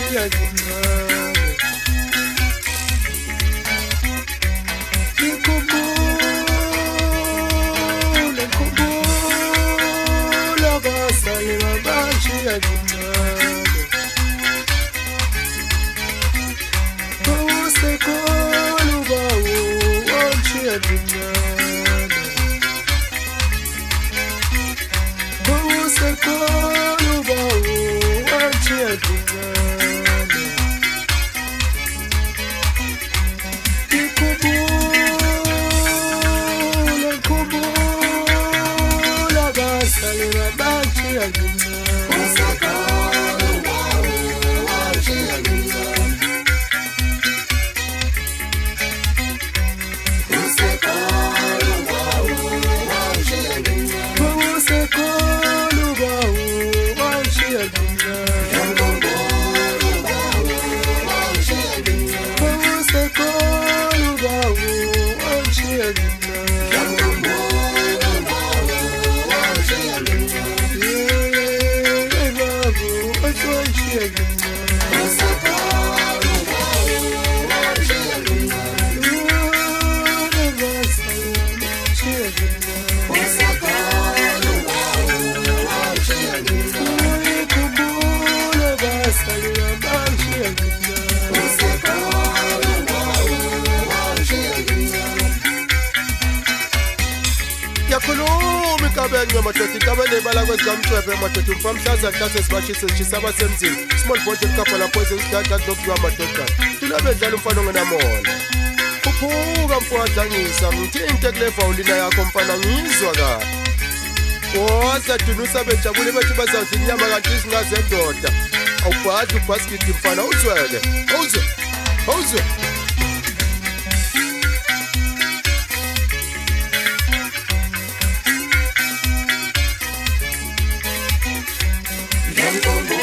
Small project couple of poisons that don't do a matter. To love it, I'm following them all. Kupuga mfuatangisa mtintegle faulina ya kompana ngizwaga Koza tunusa bechabule betubaza zinyama gatisi na zendota Aupatu paskiti mfana uzwele Uzwe Gambo